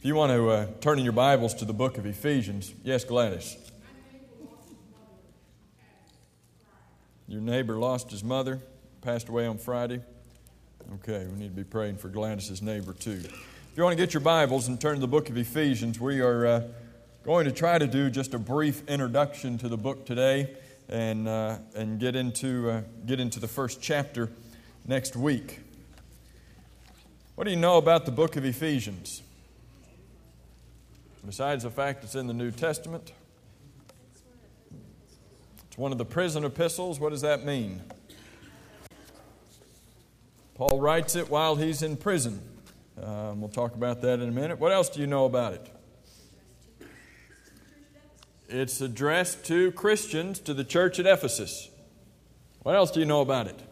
If you want to turn in your Bibles to the book of Ephesians. Yes, Gladys. Your neighbor lost his mother, passed away on Friday. Okay, we need to be praying for Gladys's neighbor too. If you want to get your Bibles and turn to the book of Ephesians, we are going to try to do just a brief introduction to the book today and get into the first chapter next week. What do you know about the book of Ephesians? Besides the fact it's in the New Testament, it's one of the prison epistles. What does that mean? Paul writes it while he's in prison. We'll talk about that in a minute. What else do you know about it? It's addressed to Christians, to the church at Ephesus. What else do you know about it?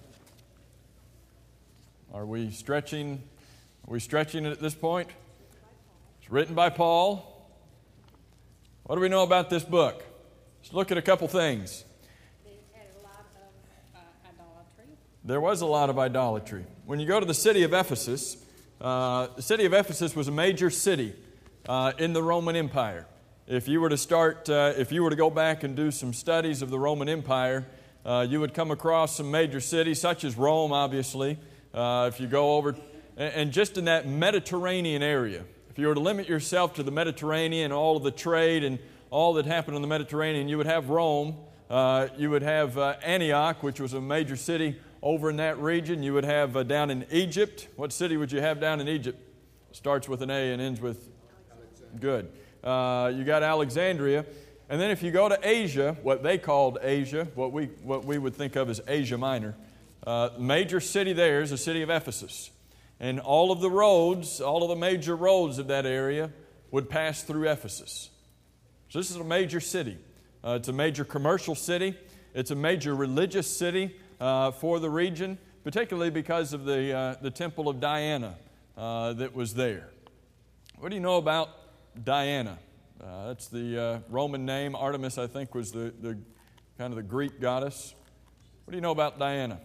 Are we stretching it at this point? It's written by Paul. What do we know about this book? Let's look at a couple things. They had a lot of idolatry. There was a lot of idolatry. When you go to the city of Ephesus, the city of Ephesus was a major city in the Roman Empire. If you were to go back and do some studies of the Roman Empire, you would come across some major cities, such as Rome, obviously. If you go over, and just in that Mediterranean area, if you were to limit yourself to the Mediterranean, all of the trade and all that happened in the Mediterranean, you would have Rome, you would have Antioch, which was a major city over in that region. You would have down in Egypt. What city would you have down in Egypt? Starts with an A and ends with good. You got Alexandria. And then if you go to Asia, what they called Asia, what we would think of as Asia Minor, major city there is the city of Ephesus. And all of the major roads of that area would pass through Ephesus. So this is a major city. It's a major commercial city. It's a major religious city for the region, particularly because of the temple of Diana that was there. What do you know about Diana? That's the Roman name. Artemis, I think, was the kind of the Greek goddess. What do you know about Diana?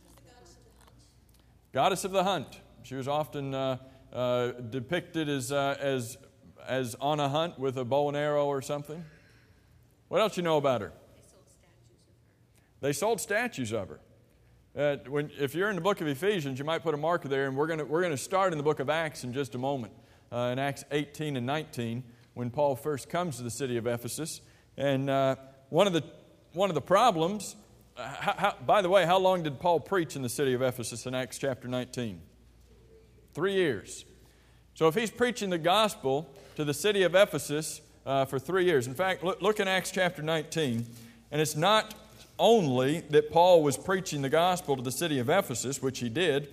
Goddess of the hunt. She was often depicted as on a hunt with a bow and arrow or something. What else you know about her? They sold statues of her. If you're in the book of Ephesians, you might put a marker there, and we're going to start in the book of Acts in just a moment, in Acts 18 and 19, when Paul first comes to the city of Ephesus. And one of the problems. By the way, how long did Paul preach in the city of Ephesus in Acts chapter 19? 3 years. So if he's preaching the gospel to the city of Ephesus for 3 years. In fact, look in Acts chapter 19, and it's not only that Paul was preaching the gospel to the city of Ephesus, which he did.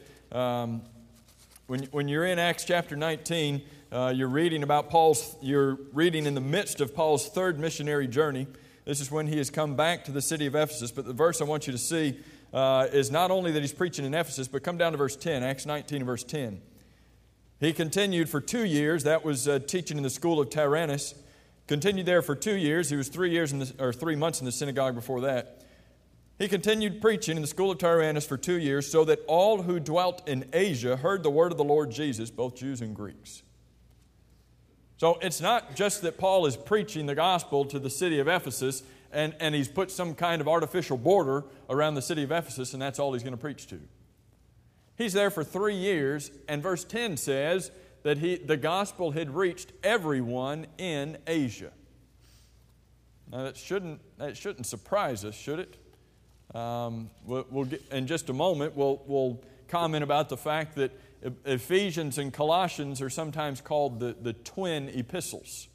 When you're in Acts chapter 19, you're reading in the midst of Paul's third missionary journey. This is when he has come back to the city of Ephesus. But the verse I want you to see is not only that he's preaching in Ephesus, but come down to verse 10, Acts 19 and verse 10. He continued for 2 years. That was teaching in the school of Tyrannus. Continued there for 2 years. He was 3 months in the synagogue before that. He continued preaching in the school of Tyrannus for 2 years, so that all who dwelt in Asia heard the word of the Lord Jesus, both Jews and Greeks. So it's not just that Paul is preaching the gospel to the city of Ephesus and he's put some kind of artificial border around the city of Ephesus and that's all he's going to preach to. He's there for 3 years, and verse 10 says that the gospel had reached everyone in Asia. Now that shouldn't surprise us, should it? We'll get, in just a moment, we'll comment about the fact that Ephesians and Colossians are sometimes called the twin epistles.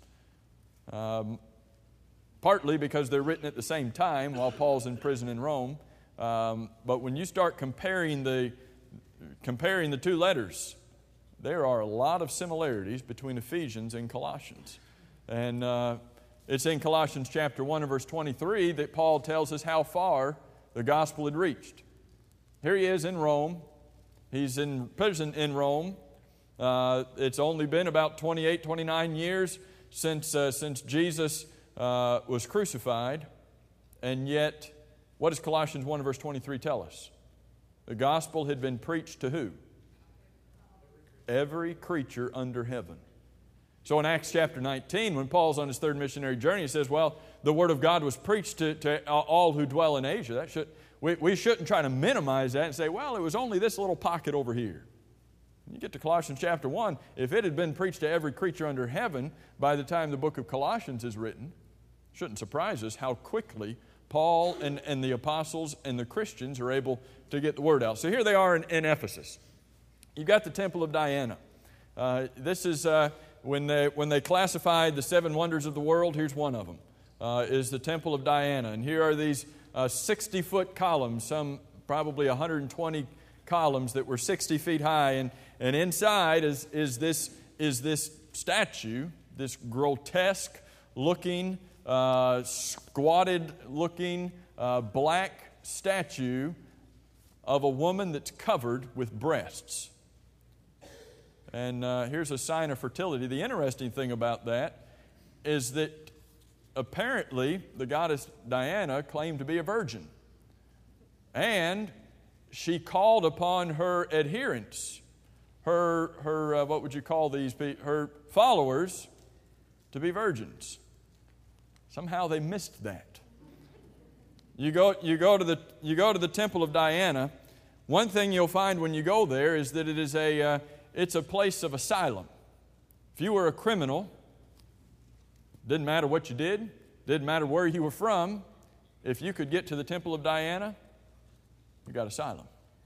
Partly because they're written at the same time while Paul's in prison in Rome. But when you start comparing the two letters, there are a lot of similarities between Ephesians and Colossians. And it's in Colossians chapter 1 and verse 23 that Paul tells us how far the gospel had reached. Here he is in Rome. He's in prison in Rome. It's only been about 28, 29 years since Jesus was crucified. And yet, what does Colossians 1 verse 23 tell us? The gospel had been preached to who? Every creature under heaven. So in Acts chapter 19, when Paul's on his third missionary journey, he says, well, the Word of God was preached to all who dwell in Asia. We shouldn't try to minimize that and say, well, it was only this little pocket over here. You get to Colossians chapter 1, if it had been preached to every creature under heaven by the time the book of Colossians is written, shouldn't surprise us how quickly Paul and the apostles and the Christians are able to get the word out. So here they are in Ephesus. You've got the Temple of Diana. This is when they classified the 7 wonders of the world, here's one of them, is the Temple of Diana. And here are these 60-foot columns, some probably 120 columns that were 60 feet high. And inside is this statue, this grotesque-looking, squatted-looking black statue of a woman that's covered with breasts. And here's a sign of fertility. The interesting thing about that is that apparently the goddess Diana claimed to be a virgin. And she called upon her adherents, her what would you call these people? Her followers to be virgins. Somehow they missed that. You go to the Temple of Diana. One thing you'll find when you go there is that it's a place of asylum. If you were a criminal, didn't matter what you did, didn't matter where you were from, if you could get to the Temple of Diana, you got asylum.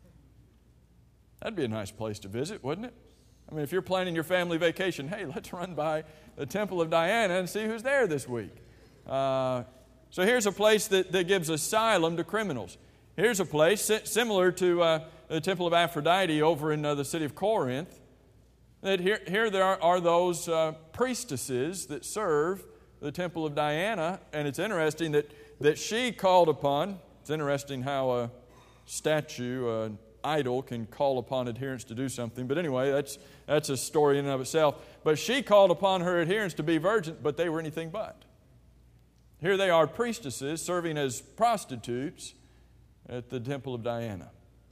That'd be a nice place to visit, wouldn't it? I mean, if you're planning your family vacation, hey, let's run by the Temple of Diana and see who's there this week. So here's a place that gives asylum to criminals. Here's a place similar to the Temple of Aphrodite over in the city of Corinth. That here there are those priestesses that serve the Temple of Diana, and it's interesting that she called upon. It's interesting how a statue, an idol, can call upon adherents to do something. But anyway, that's a story in and of itself. But she called upon her adherents to be virgins, but they were anything but. Here they are, priestesses serving as prostitutes at the Temple of Diana.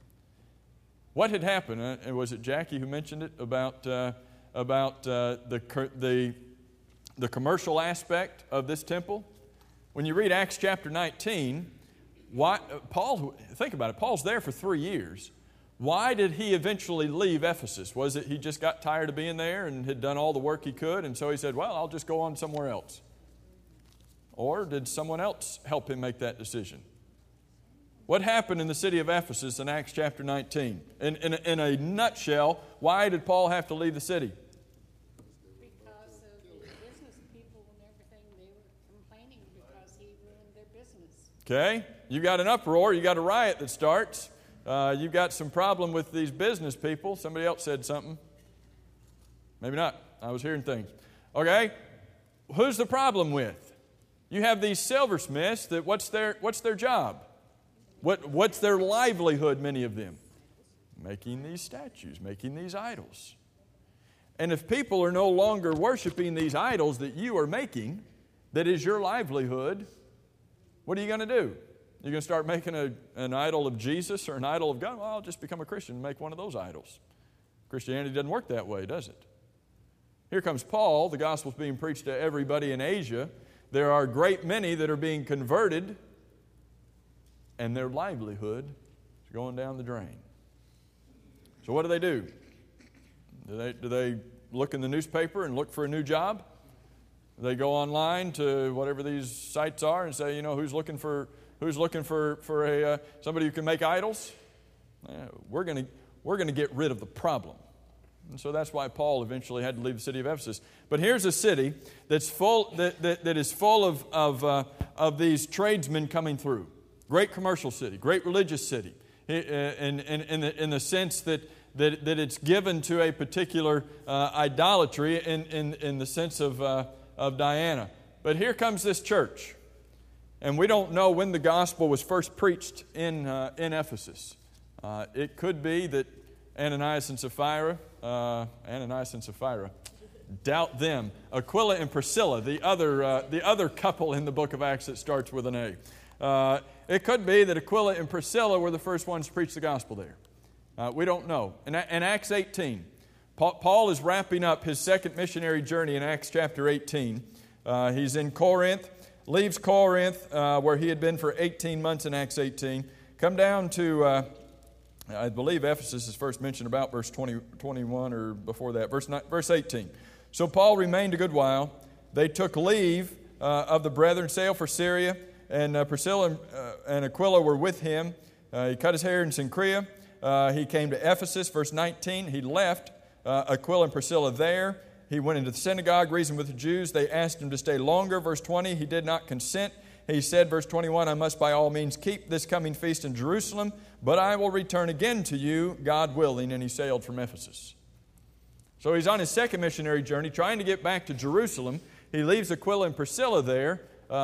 What had happened? And was it Jackie who mentioned it about the commercial aspect of this temple? When you read Acts chapter 19, Paul, think about it. Paul's there for 3 years. Why did he eventually leave Ephesus? Was it he just got tired of being there and had done all the work he could, and so he said, well, I'll just go on somewhere else? Or did someone else help him make that decision? What happened in the city of Ephesus in Acts chapter 19? In a nutshell, why did Paul have to leave the city? Because of the business people and everything, they were complaining because he ruined their business. Okay, you got an uproar, you got a riot that starts. You've got some problem with these business people. Somebody else said something. Maybe not. I was hearing things. Okay, who's the problem with? You have these silversmiths that what's their job? What's their livelihood, many of them? Making these statues, making these idols. And if people are no longer worshiping these idols that you are making, that is your livelihood, what are you going to do? You're going to start making an idol of Jesus or an idol of God? Well, I'll just become a Christian and make one of those idols. Christianity doesn't work that way, does it? Here comes Paul. The gospel's being preached to everybody in Asia. There are a great many that are being converted, and their livelihood is going down the drain. So what do? Do they look in the newspaper and look for a new job? Do they go online to whatever these sites are and say, who's looking for somebody who can make idols? We're going to get rid of the problem. And so that's why Paul eventually had to leave the city of Ephesus. But here's a city that's full that is full of these tradesmen coming through. Great commercial city, great religious city, in the sense that it's given to a particular idolatry in the sense of Diana. But here comes this church, and we don't know when the gospel was first preached in Ephesus. It could be that Ananias and Sapphira, doubt them. Aquila and Priscilla, the other couple in the book of Acts that starts with an A. It could be that Aquila and Priscilla were the first ones to preach the gospel there. We don't know. In Acts 18, Paul is wrapping up his second missionary journey in Acts chapter 18. He's in Corinth, leaves Corinth, where he had been for 18 months in Acts 18. Come down to, I believe Ephesus is first mentioned about verse 21 or before that, verse 18. So Paul remained a good while. They took leave of the brethren, sailed for Syria, and Priscilla and Aquila were with him. He cut his hair in Cenchrea. He came to Ephesus, verse 19. He left Aquila and Priscilla there. He went into the synagogue, reasoned with the Jews. They asked him to stay longer. Verse 20, he did not consent. He said, verse 21, I must by all means keep this coming feast in Jerusalem, but I will return again to you, God willing. And he sailed from Ephesus. So he's on his second missionary journey, trying to get back to Jerusalem. He leaves Aquila and Priscilla there.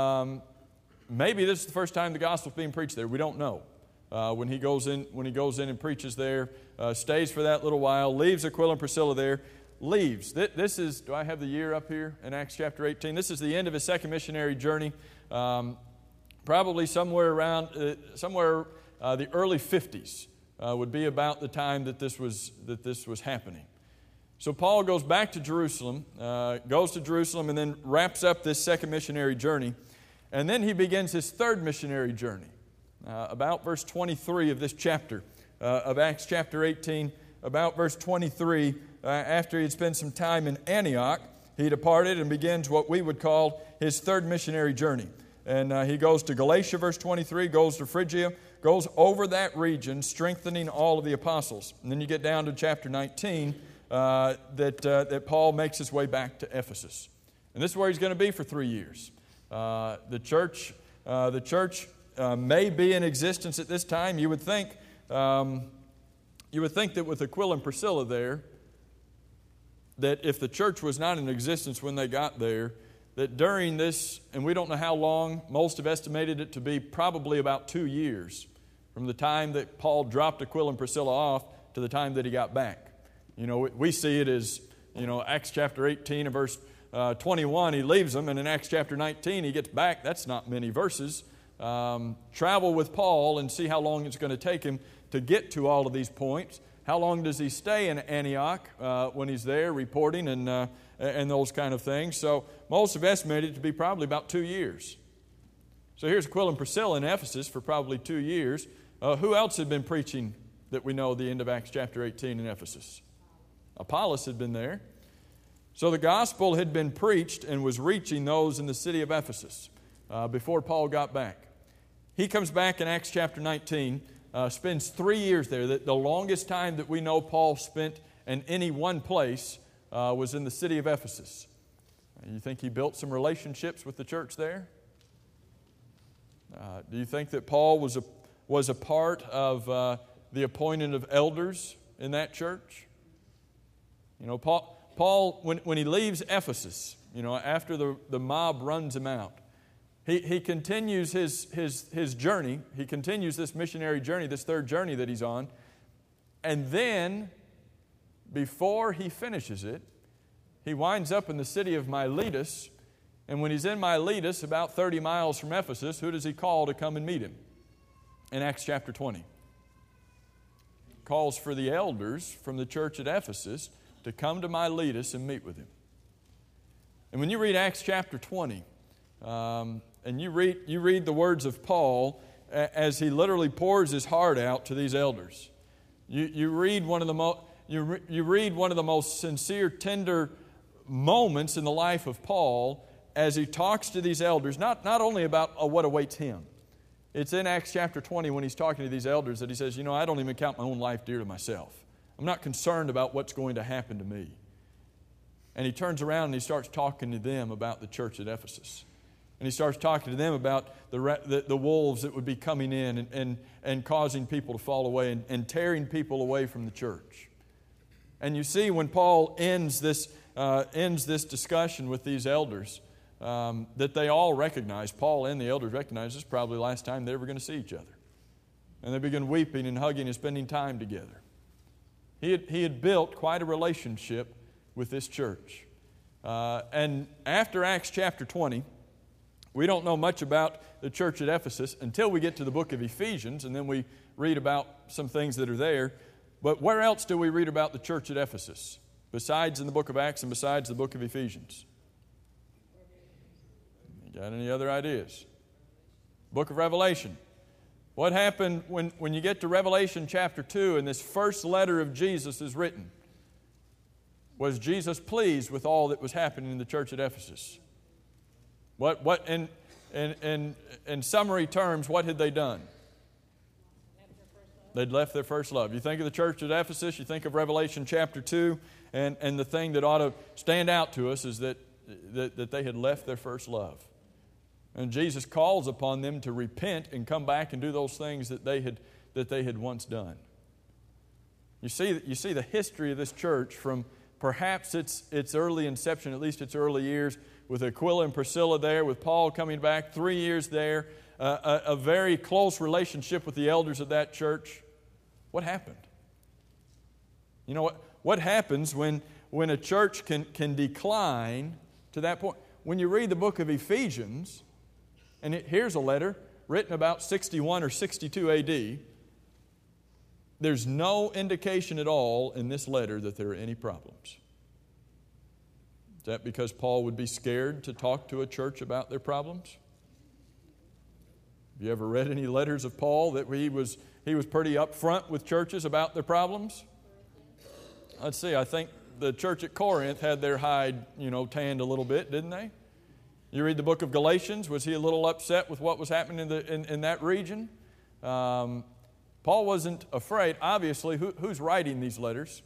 Maybe this is the first time the gospel is being preached there. We don't know. When he goes in and preaches there, stays for that little while, leaves Aquila and Priscilla there, leaves. This is, do I have the year up here in Acts chapter 18? This is the end of his second missionary journey. Probably somewhere around the early 50s would be about the time that this was happening. So Paul goes back to Jerusalem, and then wraps up this second missionary journey. And then he begins his third missionary journey. About verse 23 of this chapter of Acts chapter 18, about verse 23, after he had spent some time in Antioch, he departed and begins what we would call his third missionary journey. And he goes to Galatia, verse 23, goes to Phrygia, goes over that region, strengthening all of the apostles. And then you get down to chapter 19, that Paul makes his way back to Ephesus. And this is where he's going to be for 3 years. The church may be in existence at this time. You would think that with Aquila and Priscilla there, that if the church was not in existence when they got there, that during this, and we don't know how long, most have estimated it to be probably about 2 years from the time that Paul dropped Aquila and Priscilla off to the time that he got back. You know, we see it as, Acts chapter 18 and verse 21, he leaves them, and in Acts chapter 19, he gets back. That's not many verses. Travel with Paul and see how long it's going to take him to get to all of these points. How long does he stay in Antioch when he's there reporting and those kind of things? So most have estimated it to be probably about 2 years. So here's Aquila and Priscilla in Ephesus for probably 2 years. Who else had been preaching that we know at the end of Acts chapter 18 in Ephesus? Apollos had been there. So the gospel had been preached and was reaching those in the city of Ephesus before Paul got back. He comes back in Acts chapter 19, spends 3 years there. The longest time that we know Paul spent in any one place was in the city of Ephesus. You think he built some relationships with the church there? Do you think that Paul was a part of the appointing of elders in that church? Paul, when he leaves Ephesus, after the mob runs him out, he continues his journey. He continues this missionary journey, this third journey that he's on. And then, before he finishes it, he winds up in the city of Miletus. And when he's in Miletus, about 30 miles from Ephesus, who does he call to come and meet him? In Acts chapter 20. Calls for the elders from the church at Ephesus to come to Miletus and meet with him. And when you read Acts chapter 20, and you read the words of Paul as he literally pours his heart out to these elders, you read one of the most sincere, tender moments in the life of Paul as he talks to these elders, not only about what awaits him. It's in Acts chapter 20 when he's talking to these elders that he says, I don't even count my own life dear to myself. I'm not concerned about what's going to happen to me. And he turns around and he starts talking to them about the church at Ephesus. And he starts talking to them about the wolves that would be coming in and causing people to fall away and tearing people away from the church. And you see when Paul ends this discussion with these elders, that they all recognize, Paul and the elders recognize this is probably the last time they're ever going to see each other. And they begin weeping and hugging and spending time together. He had built quite a relationship with this church. And after Acts chapter 20, we don't know much about the church at Ephesus until we get to the book of Ephesians, and then we read about some things that are there. But where else do we read about the church at Ephesus? besides in the book of Acts and besides the book of Ephesians? You got any other ideas? Book of Revelation. What happened when you get to Revelation chapter 2 and this first letter of Jesus is written? Was Jesus pleased with all that was happening in the church at Ephesus? What in summary terms, what had they done? They'd left their first love. You think of the church at Ephesus, you think of Revelation chapter 2, and the thing that ought to stand out to us is that they had left their first love. And Jesus calls upon them to repent and come back and do those things that they had once done. You see the history of this church from perhaps its early inception, at least its early years, with Aquila and Priscilla there, with Paul coming back, 3 years there, a very close relationship with the elders of that church. What happened? You know what happens when a church can decline to that point? When you read the book of Ephesians, and here's a letter written about 61 or 62 A.D., there's no indication at all in this letter that there are any problems. Is that because Paul would be scared to talk to a church about their problems? Have you ever read any letters of Paul that he was pretty upfront with churches about their problems? Let's see, I think the church at Corinth had their hide, tanned a little bit, didn't they? You read the book of Galatians, was he a little upset with what was happening in that region? Paul wasn't afraid. Obviously, who's writing these letters?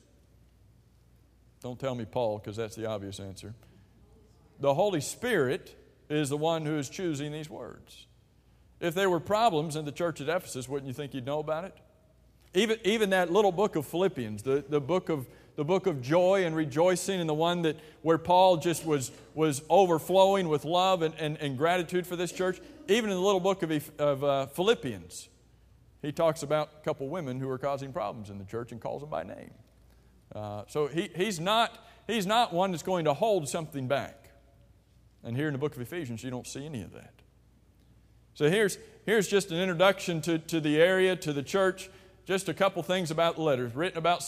Don't tell me Paul, because that's the obvious answer. The Holy Spirit is the one who is choosing these words. If there were problems in the church at Ephesus, wouldn't you think you'd know about it? Even that little book of Philippians, the book of joy and rejoicing, and the one where Paul just was overflowing with love and gratitude for this church. Even in the little book of Philippians, he talks about a couple women who are causing problems in the church and calls them by name. So he's not one that's going to hold something back. And here in the book of Ephesians, you don't see any of that. So here's just an introduction to the area, to the church. Just a couple things about the letters. Written about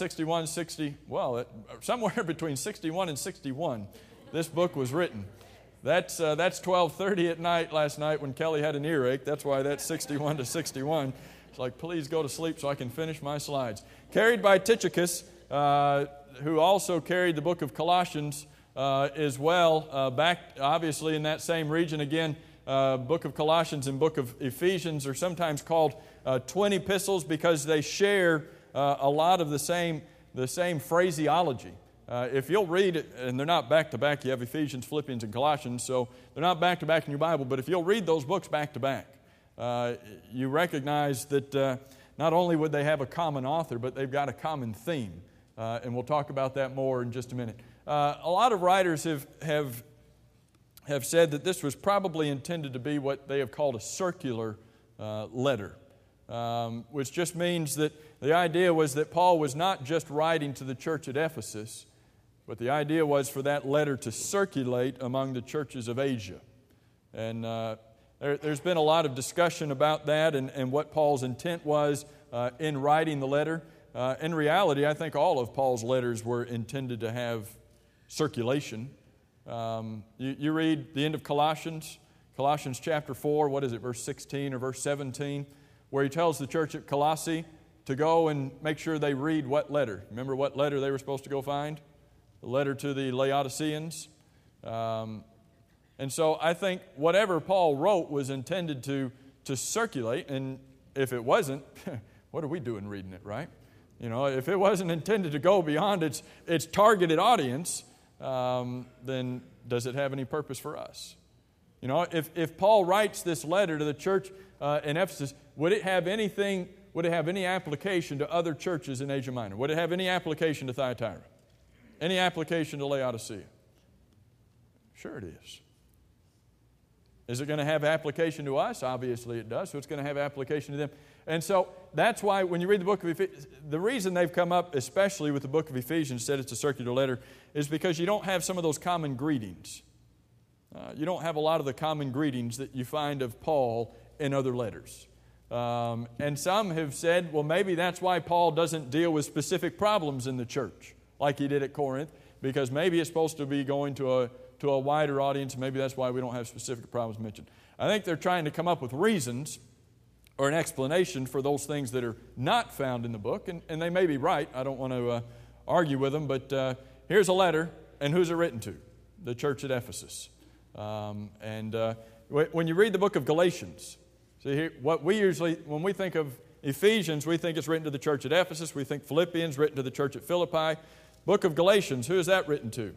somewhere between 61 and 61, this book was written. That's 12:30 at night last night when Kelly had an earache. That's why that's 61 to 61. It's like, please go to sleep so I can finish my slides. Carried by Tychicus, who also carried the book of Colossians as well, back obviously in that same region. Again, book of Colossians and book of Ephesians are sometimes called twin epistles because they share a lot of the same phraseology. If you'll read it, and they're not back to back, you have Ephesians, Philippians, and Colossians, so they're not back to back in your Bible, but if you'll read those books back to back, you recognize that not only would they have a common author, but they've got a common theme. And we'll talk about that more in just a minute. A lot of writers have said that this was probably intended to be what they have called a circular letter, which just means that the idea was that Paul was not just writing to the church at Ephesus, but the idea was for that letter to circulate among the churches of Asia. And there's been a lot of discussion about that and what Paul's intent was in writing the letter. In reality, I think all of Paul's letters were intended to have circulation. You read the end of Colossians chapter 4, verse 16 or verse 17, where he tells the church at Colossae to go and make sure they read what letter. Remember what letter they were supposed to go find? The letter to the Laodiceans. And so I think whatever Paul wrote was intended to circulate, and if it wasn't, what are we doing reading it, right? If it wasn't intended to go beyond its targeted audience, then does it have any purpose for us? If Paul writes this letter to the church in Ephesus, would it have any application to other churches in Asia Minor? Would it have any application to Thyatira? Any application to Laodicea? Sure it is. Is it going to have application to us? Obviously it does, so it's going to have application to them. And so that's why when you read the book of Ephesians, the reason they've come up, especially with the book of Ephesians, said it's a circular letter, is because you don't have some of those common greetings. You don't have a lot of the common greetings that you find of Paul in other letters. And some have said, well, maybe that's why Paul doesn't deal with specific problems in the church like he did at Corinth. because maybe it's supposed to be going to a wider audience. Maybe that's why we don't have specific problems mentioned. I think they're trying to come up with reasons or an explanation for those things that are not found in the book, and they may be right. I don't want to argue with them, but here's a letter, and who's it written to? The church at Ephesus. When you read the book of Galatians, see here, what we usually, when we think of Ephesians, we think it's written to the church at Ephesus. We think Philippians, written to the church at Philippi. Book of Galatians, who is that written to?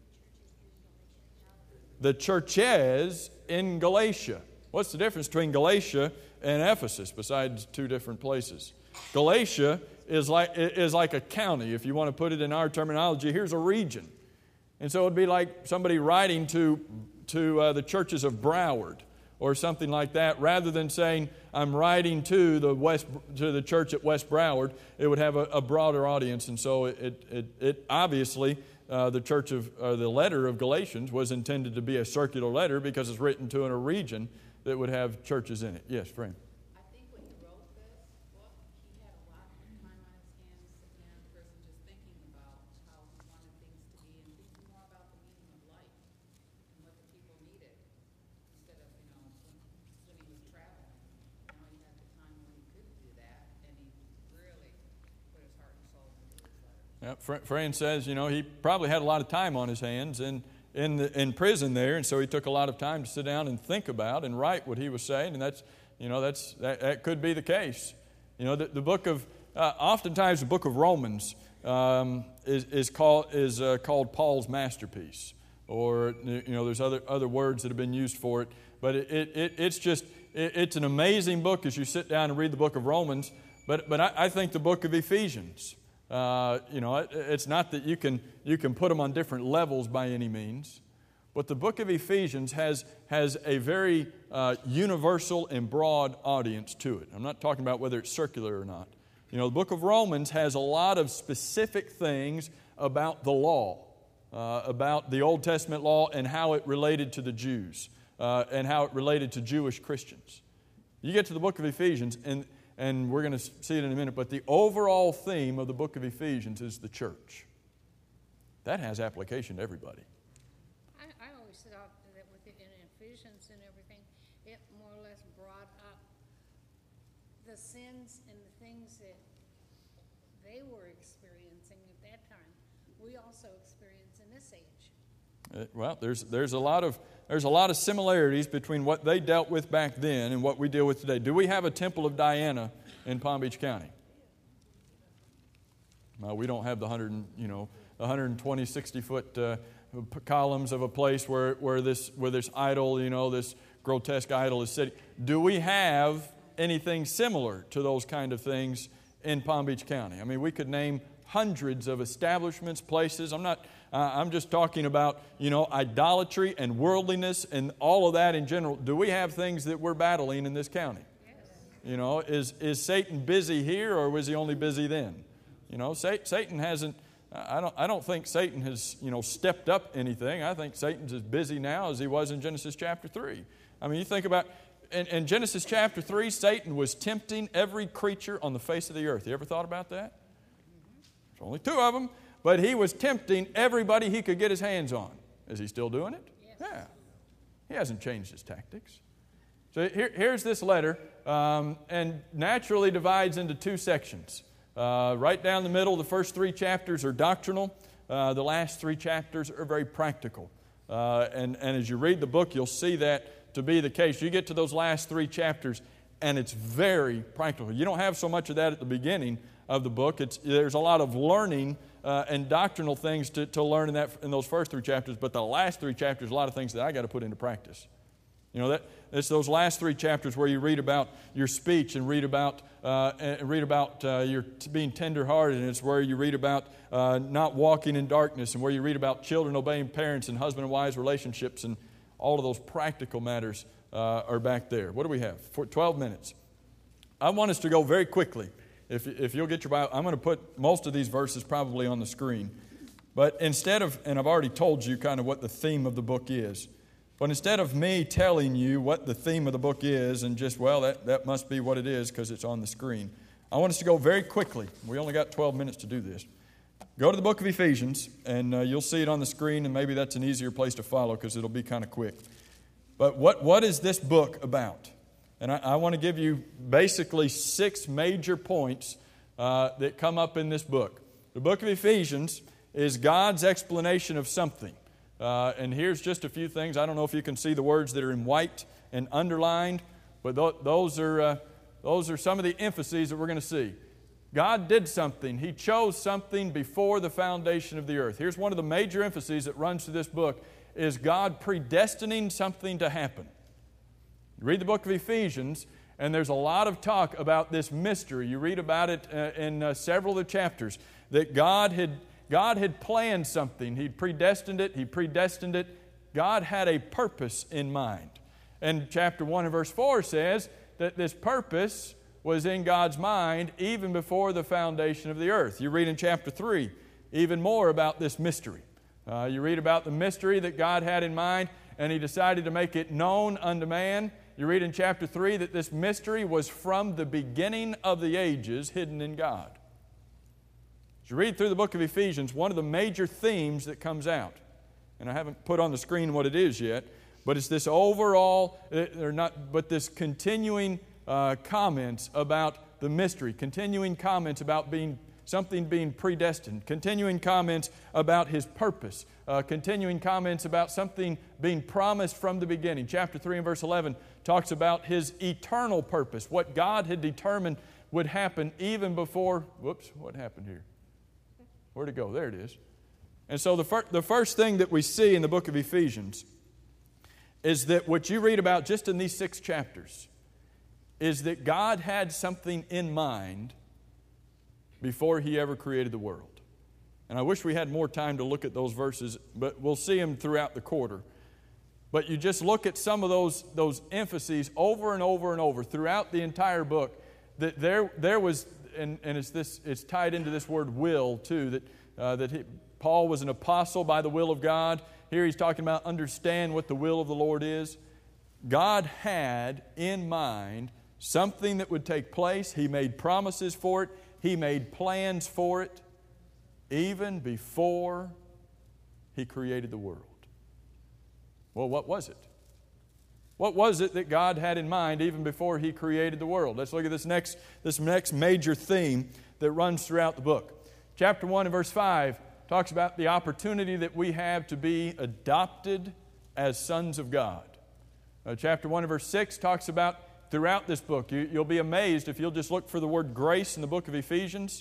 The churches in Galatia. What's the difference between Galatia and Ephesus besides two different places? Galatia is like a county. If you want to put it in our terminology, here's a region. And so it would be like somebody writing to the churches of Broward or something like that, rather than saying, I'm writing to the church at West Broward. It would have a broader audience, and so it obviously, the letter of Galatians was intended to be a circular letter because it's written to a region that would have churches in it. Yes, Fran. I think when he wrote this book, he had a lot of time on his hands sitting in prison just thinking about how he wanted things to be and thinking more about the meaning of life and what the people needed instead of, when he was traveling. Now he had the time when he could do that, and he really put his heart and soul into this letter. Fran says, he probably had a lot of time on his hands in prison there, and so he took a lot of time to sit down and think about and write what he was saying, and that could be the case. The book of oftentimes the book of Romans is called Paul's masterpiece, or there's other words that have been used for it, but it's an amazing book as you sit down and read the book of Romans. But I think the book of Ephesians. It's not that you can put them on different levels by any means, but the book of Ephesians has a very universal and broad audience to it. I'm not talking about whether it's circular or not. The book of Romans has a lot of specific things about the law, about the Old Testament law and how it related to the Jews and how it related to Jewish Christians. You get to the book of Ephesians, and we're going to see it in a minute, but the overall theme of the book of Ephesians is the church. That has application to everybody. I always thought that with it in Ephesians and everything, it more or less brought up the sins and the things that they were experiencing at that time. We also experience in this age. Well, there's a lot of similarities between what they dealt with back then and what we deal with today. Do we have a Temple of Diana in Palm Beach County? Well, we don't have the 120, 60-foot columns of a place where this idol, this grotesque idol is sitting. Do we have anything similar to those kind of things in Palm Beach County? I mean, we could name hundreds of establishments, places. I'm just talking about, idolatry and worldliness and all of that in general. Do we have things that we're battling in this county? Yes. Is Satan busy here, or was he only busy then? Satan hasn't. I don't think Satan has stepped up anything. I think Satan's as busy now as he was in Genesis chapter 3. I mean, you think about in Genesis chapter 3, Satan was tempting every creature on the face of the earth. You ever thought about that? There's only two of them. But he was tempting everybody he could get his hands on. Is he still doing it? Yes. Yeah. He hasn't changed his tactics. So here's this letter, and naturally divides into two sections. Right down the middle, the first 3 chapters are doctrinal. The last 3 chapters are very practical. And as you read the book, you'll see that to be the case. You get to those last 3 chapters, and it's very practical. You don't have so much of that at the beginning of the book. There's a lot of learning and doctrinal things to learn in those first 3 chapters, but the last 3 chapters, a lot of things that I got to put into practice. It's those last 3 chapters where you read about your speech and read about your being tenderhearted, and it's where you read about not walking in darkness, and where you read about children obeying parents and husband and wives relationships, and all of those practical matters are back there. What do we have? For 12 minutes. I want us to go very quickly. If you'll get your Bible, I'm going to put most of these verses probably on the screen. But instead of, and I've already told you kind of what the theme of the book is, but instead of me telling you what the theme of the book is and just, that must be what it is because it's on the screen, I want us to go very quickly. We only got 12 minutes to do this. Go to the book of Ephesians, and you'll see it on the screen, and maybe that's an easier place to follow because it'll be kind of quick. But what is this book about? And I want to give you basically 6 major points that come up in this book. The book of Ephesians is God's explanation of something. And here's just a few things. I don't know if you can see the words that are in white and underlined, but those are some of the emphases that we're going to see. God did something. He chose something before the foundation of the earth. Here's one of the major emphases that runs through this book, is God predestining something to happen. You read the book of Ephesians, and there's a lot of talk about this mystery. You read about it in several of the chapters, that God had planned something. He'd predestined it. He predestined it. God had a purpose in mind. And chapter 1 and verse 4 says that this purpose was in God's mind even before the foundation of the earth. You read in chapter 3 even more about this mystery. You read about the mystery that God had in mind, and He decided to make it known unto man. You read in chapter 3 that this mystery was from the beginning of the ages hidden in God. As you read through the book of Ephesians, one of the major themes that comes out, and I haven't put on the screen what it is yet, but it's this overall, this continuing comments about the mystery, continuing comments about something being predestined, continuing comments about His purpose, continuing comments about something being promised from the beginning. Chapter 3 and verse 11 talks about His eternal purpose, what God had determined would happen even before, what happened here? Where'd it go? There it is. And so the first thing that we see in the book of Ephesians is that what you read about just in these 6 chapters is that God had something in mind before He ever created the world. And I wish we had more time to look at those verses, but we'll see them throughout the quarter. But you just look at some of those emphases over and over and over throughout the entire book, that there was, and it's tied into this word will too, Paul was an apostle by the will of God. Here he's talking about understand what the will of the Lord is. God had in mind something that would take place. He made promises for it. He made plans for it even before He created the world. Well, what was it? What was it that God had in mind even before He created the world? Let's look at this next major theme that runs throughout the book. Chapter 1 and verse 5 talks about the opportunity that we have to be adopted as sons of God. Chapter 1 and verse 6 talks about throughout this book. You'll be amazed if you'll just look for the word grace in the book of Ephesians.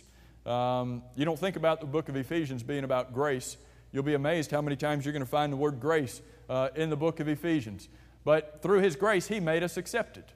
You don't think about the book of Ephesians being about grace. You'll be amazed how many times you're going to find the word grace in the book of Ephesians. But through His grace, He made us accepted.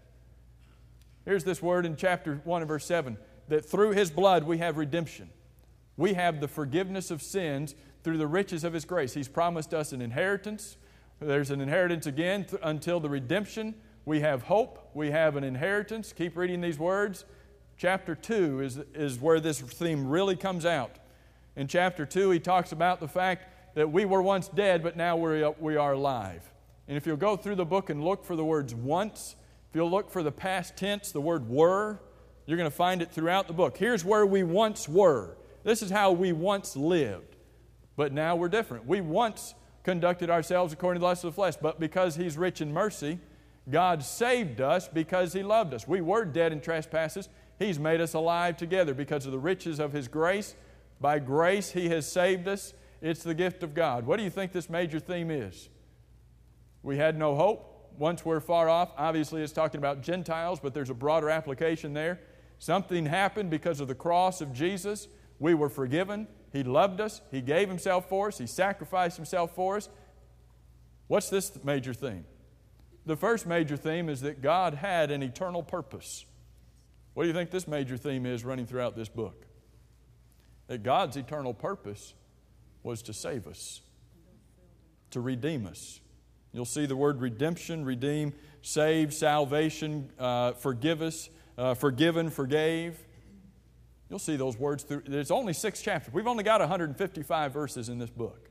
Here's this word in chapter 1 and verse 7, that through His blood we have redemption. We have the forgiveness of sins through the riches of His grace. He's promised us an inheritance. There's an inheritance again until the redemption. We have hope. We have an inheritance. Keep reading these words. Chapter 2 is where this theme really comes out. In chapter 2, he talks about the fact that we were once dead, but now we are alive. And if you'll go through the book and look for the words once, if you'll look for the past tense, the word were, you're going to find it throughout the book. Here's where we once were. This is how we once lived. But now we're different. We once conducted ourselves according to the lust of the flesh, but because He's rich in mercy, God saved us because He loved us. We were dead in trespasses. He's made us alive together because of the riches of His grace. By grace He has saved us. It's the gift of God. What do you think this major theme is? We had no hope. Once we're far off. Obviously it's talking about Gentiles, but there's a broader application there. Something happened because of the cross of Jesus. We were forgiven. He loved us. He gave Himself for us. He sacrificed Himself for us. What's this major theme? The first major theme is that God had an eternal purpose. What do you think this major theme is running throughout this book? That God's eternal purpose was to save us, to redeem us. You'll see the word redemption, redeem, save, salvation, forgive us, forgiven, forgave. You'll see those words through. There's only 6 chapters. We've only got 155 verses in this book.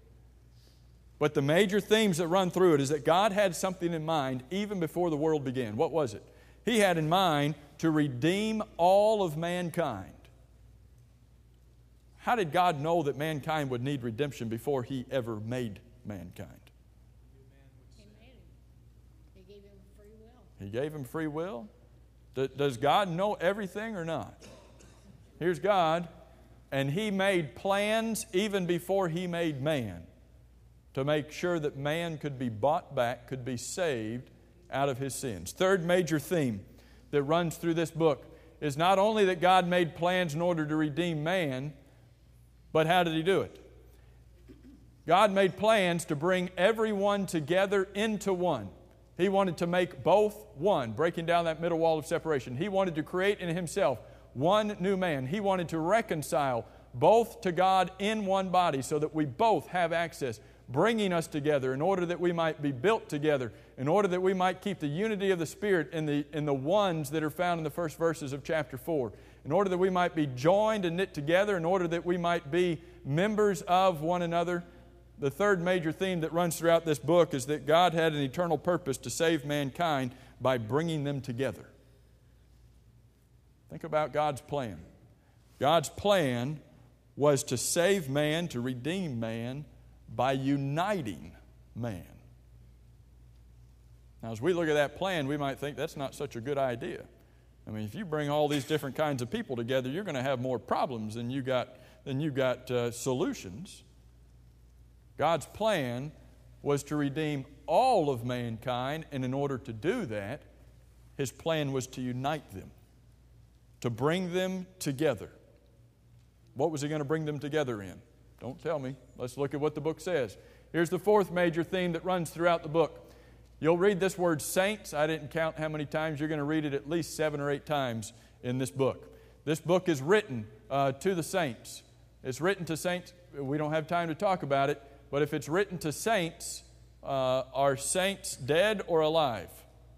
But the major themes that run through it is that God had something in mind even before the world began. What was it? He had in mind to redeem all of mankind. How did God know that mankind would need redemption before He ever made mankind? He made him. He gave him free will. He gave him free will? Does God know everything or not? Here's God, and He made plans even before He made man to make sure that man could be bought back, could be saved out of his sins. Third major theme that runs through this book is not only that God made plans in order to redeem man, but how did He do it? God made plans to bring everyone together into one. He wanted to make both one, breaking down that middle wall of separation. He wanted to create in Himself one new man. He wanted to reconcile both to God in one body so that we both have access, bringing us together in order that we might be built together, in order that we might keep the unity of the Spirit in the ones that are found in the first verses of chapter 4, in order that we might be joined and knit together, in order that we might be members of one another. The third major theme that runs throughout this book is that God had an eternal purpose to save mankind by bringing them together. Think about God's plan. God's plan was to save man, to redeem man, by uniting man. Now, as we look at that plan, we might think that's not such a good idea. I mean, if you bring all these different kinds of people together, you're going to have more problems than you got solutions. God's plan was to redeem all of mankind, and in order to do that, His plan was to unite them, to bring them together. What was He going to bring them together in? Don't tell me. Let's look at what the book says. Here's the fourth major theme that runs throughout the book. You'll read this word saints. I didn't count how many times. You're going to read it at least 7 or 8 times in this book. This book is written to the saints. It's written to saints. We don't have time to talk about it, but if it's written to saints, are saints dead or alive?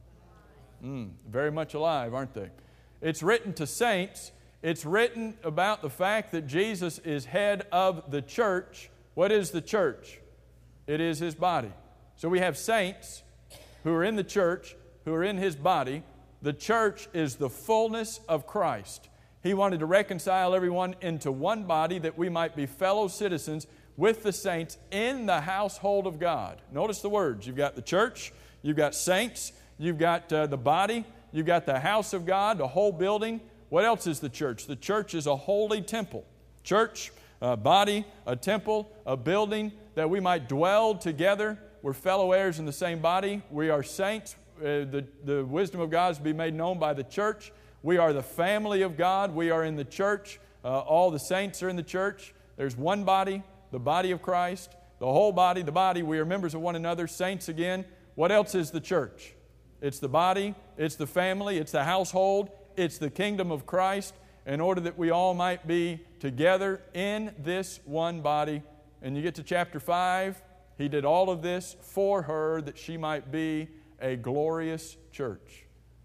Very much alive, aren't they? It's written to saints. It's written about the fact that Jesus is head of the church. What is the church? It is His body. So we have saints who are in the church, who are in His body. The church is the fullness of Christ. He wanted to reconcile everyone into one body that we might be fellow citizens with the saints in the household of God. Notice the words. You've got the church, you've got saints, you've got the body, you've got the house of God, the whole building. What else is the church? The church is a holy temple. Church, a body, a temple, a building that we might dwell together. We're fellow heirs in the same body. We are saints. The wisdom of God is to be made known by the church. We are the family of God. We are in the church. All the saints are in the church. There's one body, the body of Christ. The whole body, the body. We are members of one another, saints again. What else is the church? It's the body. It's the family. It's the household. It's the kingdom of Christ, in order that we all might be together in this one body. And you get to chapter 5, He did all of this for her that she might be a glorious church.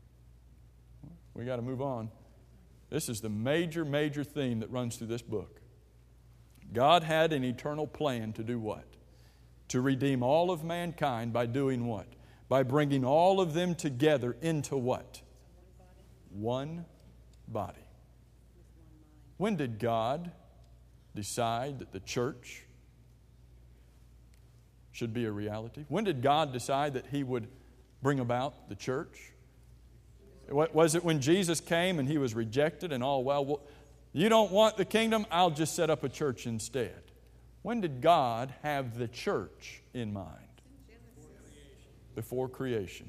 We got to move on. This is the major theme that runs through this book. God had an eternal plan to do what? To redeem all of mankind by doing what? By bringing all of them together into what? One body. When did God decide that the church should be a reality? When did God decide that He would bring about the church? Was it when Jesus came and He was rejected and all, well, you don't want the kingdom? I'll just set up a church instead. When did God have the church in mind? Before creation.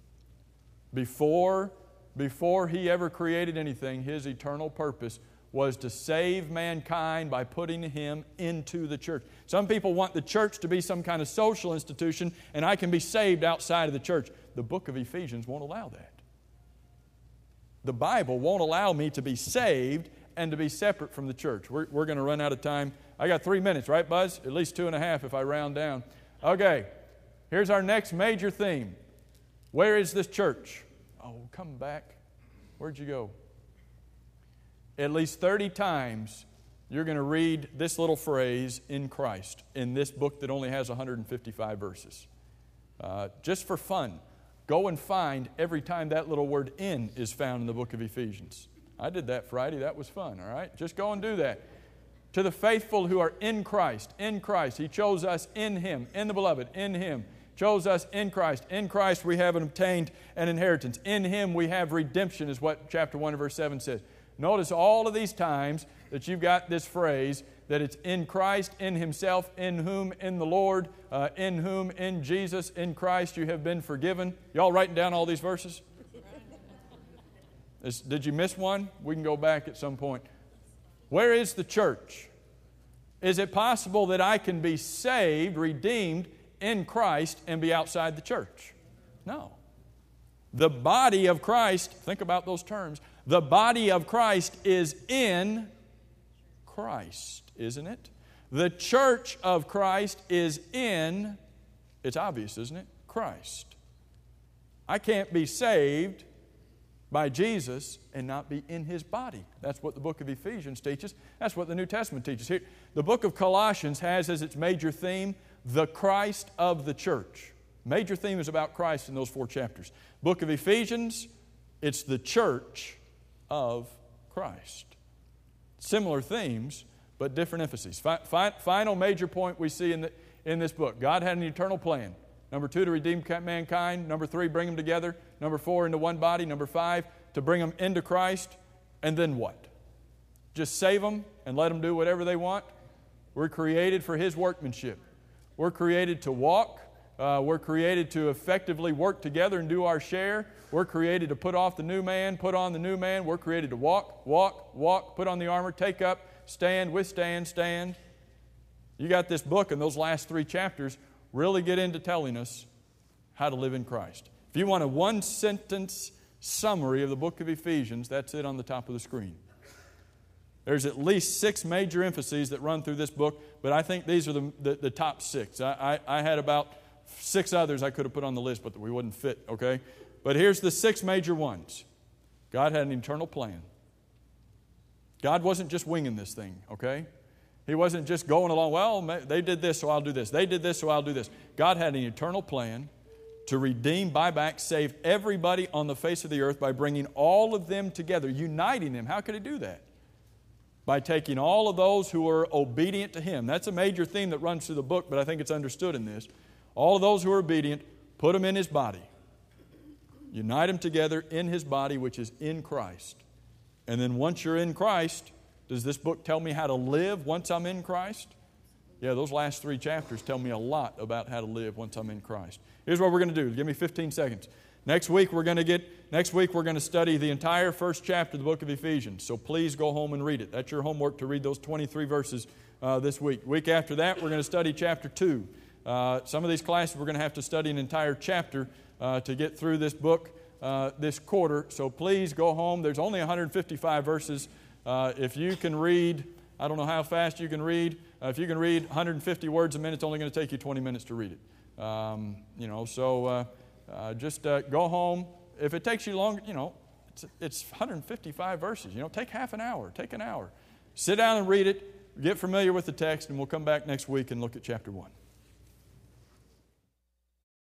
Before He ever created anything, His eternal purpose was to save mankind by putting Him into the church. Some people want the church to be some kind of social institution, and I can be saved outside of the church. The book of Ephesians won't allow that. The Bible won't allow me to be saved and to be separate from the church. We're going to run out of time. I got 3 minutes, right, Buzz? At least 2.5 if I round down. Okay, here's our next major theme. Where is this church? Oh, come back. Where'd you go? At least 30 times you're going to read this little phrase, in Christ, in this book that only has 155 verses. Just for fun, go and find every time that little word in is found in the book of Ephesians. I did that Friday. That was fun, all right? Just go and do that. To the faithful who are in Christ. In Christ. He chose us in Him. In the Beloved. In Him. Chose us in Christ. In Christ we have obtained an inheritance. In Him we have redemption, is what chapter 1 and verse 7 says. Notice all of these times that you've got this phrase, that it's in Christ, in Himself, in whom, in the Lord, in whom, in Jesus, in Christ you have been forgiven. Y'all writing down all these verses? Did you miss one? We can go back at some point. Where is the church? Is it possible that I can be saved, redeemed in Christ and be outside the church? No. The body of Christ, think about those terms. The body of Christ is in Christ, isn't it? The church of Christ is in, it's obvious, isn't it? Christ. I can't be saved by Jesus and not be in His body. That's what the book of Ephesians teaches. That's what the New Testament teaches. Here, the book of Colossians has as its major theme, the Christ of the church. Major theme is about Christ in those 4 chapters. Book of Ephesians, it's the church of Christ. Similar themes, but different emphases. Final major point we see in this book. God had an eternal plan. Number 2, to redeem mankind. Number 3, bring them together. Number 4, into one body. Number 5, to bring them into Christ. And then what? Just save them and let them do whatever they want? We're created for His workmanship. We're created to walk. We're created to effectively work together and do our share. We're created to put off the new man, put on the new man. We're created to walk, put on the armor, take up, stand, withstand, stand. You got this book, and those last 3 chapters really get into telling us how to live in Christ. If you want a 1-sentence summary of the book of Ephesians, that's it on the top of the screen. There's at least 6 major emphases that run through this book, but I think these are the top 6. I had about 6 others I could have put on the list, but we wouldn't fit, okay? But here's the 6 major ones. God had an eternal plan. God wasn't just winging this thing, okay? He wasn't just going along, well, they did this, so I'll do this. They did this, so I'll do this. God had an eternal plan to redeem, buy back, save everybody on the face of the earth by bringing all of them together, uniting them. How could He do that? By taking all of those who are obedient to Him. That's a major theme that runs through the book, but I think it's understood in this. All of those who are obedient, put them in His body. Unite them together in His body, which is in Christ. And then once you're in Christ, does this book tell me how to live once I'm in Christ? Yeah, those last 3 chapters tell me a lot about how to live once I'm in Christ. Here's what we're going to do. Give me 15 seconds. Next week we're going to study the entire first chapter of the book of Ephesians. So please go home and read it. That's your homework, to read those 23 verses this week. Week after that, we're going to study chapter 2. Some of these classes we're going to have to study an entire chapter to get through this book this quarter. So please go home. There's only 155 verses. If you can read, I don't know how fast you can read. If you can read 150 words a minute, it's only going to take you 20 minutes to read it. Just go home. If it takes you longer, it's 155 verses. Take half an hour. Take an hour. Sit down and read it. Get familiar with the text, and we'll come back next week and look at chapter 1.